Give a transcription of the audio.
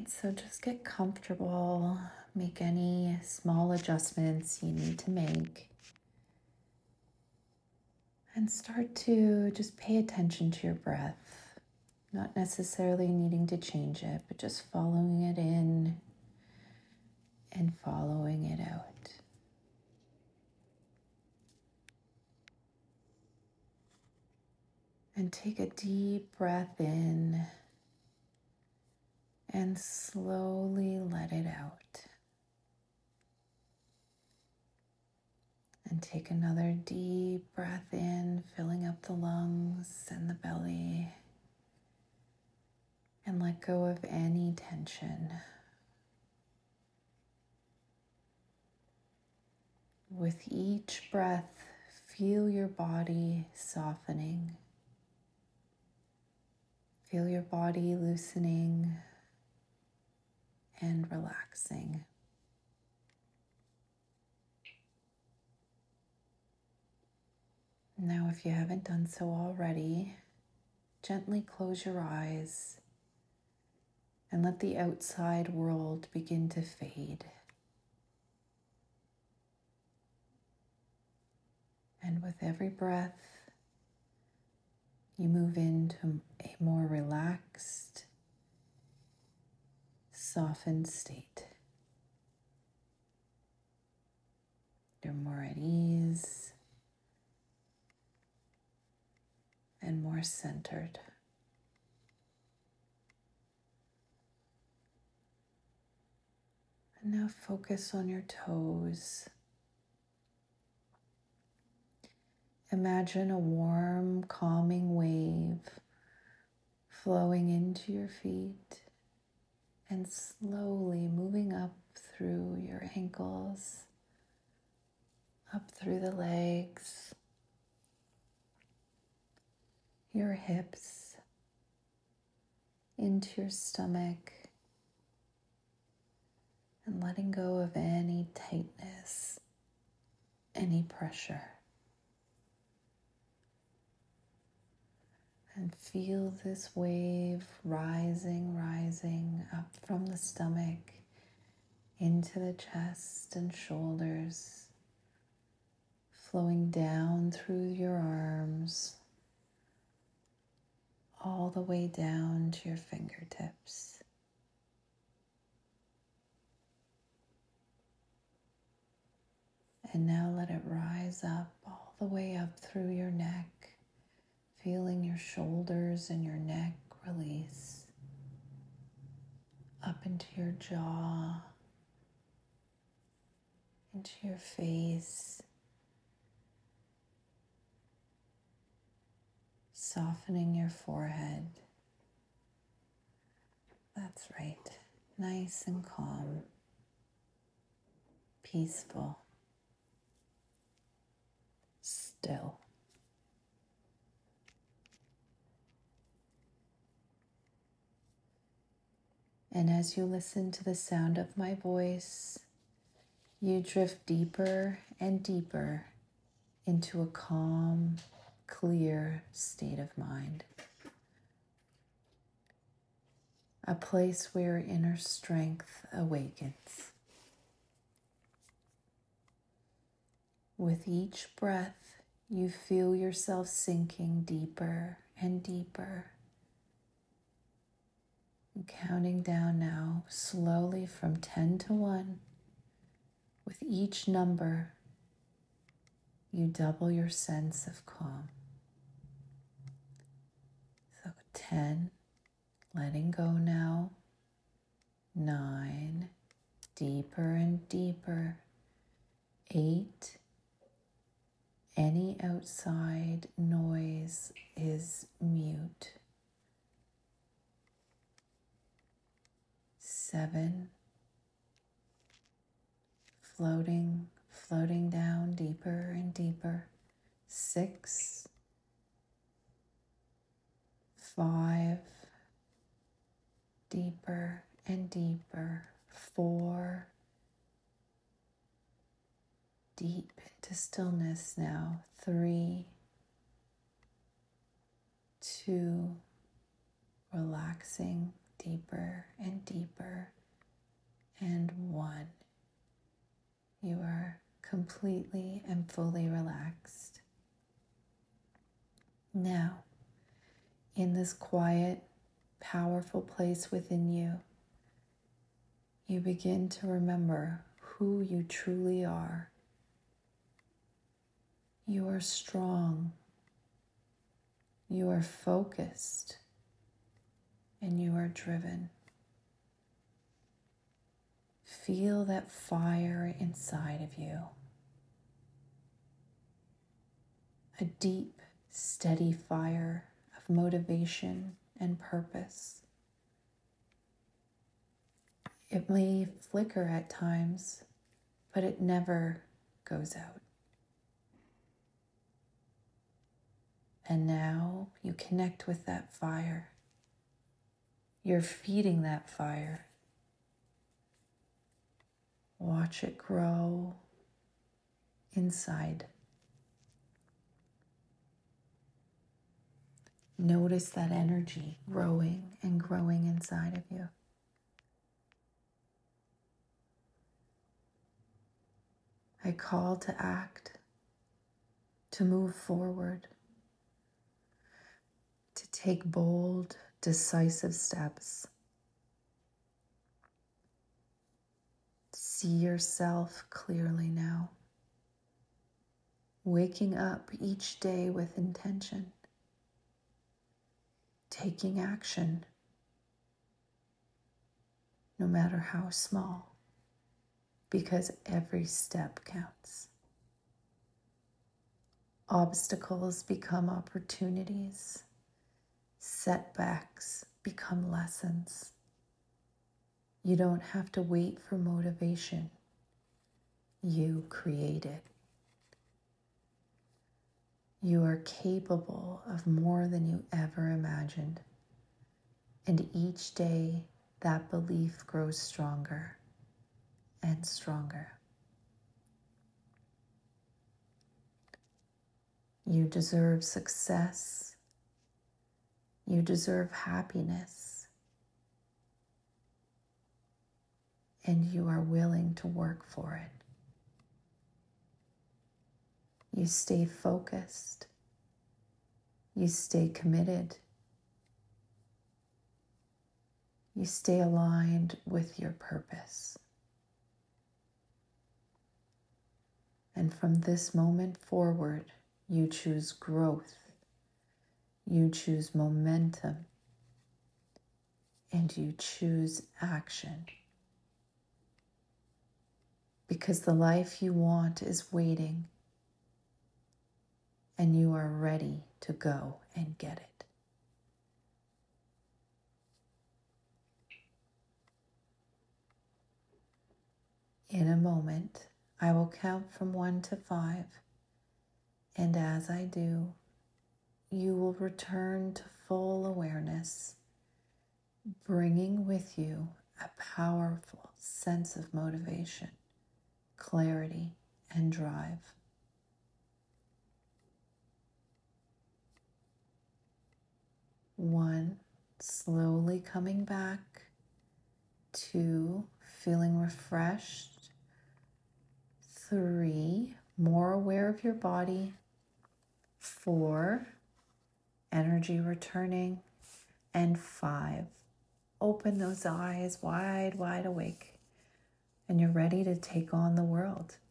right, so just get comfortable, make any small adjustments you need to make, and start to just pay attention to your breath, not necessarily needing to change it, but just following it in and following it out. And take a deep breath in and slowly let it out. And take another deep breath in, filling up the lungs and the belly. And let go of any tension. With each breath, feel your body softening. Feel your body loosening and relaxing. Now, if you haven't done so already, gently close your eyes and let the outside world begin to fade. And with every breath, you move into a more relaxed, softened state. You're more at ease and more centered. And now focus on your toes. Imagine a warm, calming wave flowing into your feet and slowly moving up through your ankles, up through the legs, your hips, into your stomach, and letting go of any tightness, any pressure. And feel this wave rising up from the stomach into the chest and shoulders, flowing down through your arms, all the way down to your fingertips. And now let it rise up all the way up through your neck, feeling your shoulders and your neck release, up into your jaw, into your face, softening your forehead. That's right, nice and calm, peaceful, still. And as you listen to the sound of my voice, you drift deeper and deeper into a calm, clear state of mind. A place where inner strength awakens. With each breath, you feel yourself sinking deeper and deeper. Counting down now, slowly from 10 to 1. With each number, you double your sense of calm. So 10, letting go now. 9, deeper and deeper. 8, any outside noise is mute. 7, floating down deeper and deeper. 6, 5, deeper and deeper. 4, deep into stillness now. 3, 2, relaxing deeper and deeper. And 1. You are completely and fully relaxed. Now, in this quiet, powerful place within you, you begin to remember who you truly are. You are strong, you are focused, and you are driven. Feel that fire inside of you. A deep, steady fire of motivation and purpose. It may flicker at times, but it never goes out. And now you connect with that fire. You're feeding that fire. Watch it grow inside. Notice that energy growing and growing inside of you. I call to act, to move forward, to take bold, decisive steps. See yourself clearly now, waking up each day with intention, taking action, no matter how small, because every step counts. Obstacles become opportunities. Setbacks become lessons. You don't have to wait for motivation. You create it. You are capable of more than you ever imagined. And each day, that belief grows stronger and stronger. You deserve success. You deserve happiness. And you are willing to work for it. You stay focused. You stay committed. You stay aligned with your purpose. And from this moment forward, you choose growth. You choose momentum. And you choose action. Because the life you want is waiting. And you are ready to go and get it. In a moment, I will count from 1 to 5, and as I do, you will return to full awareness, bringing with you a powerful sense of motivation, clarity, and drive. 1, slowly coming back. 2, feeling refreshed. 3, more aware of your body. 4, energy returning. And 5, open those eyes wide, wide awake. And you're ready to take on the world.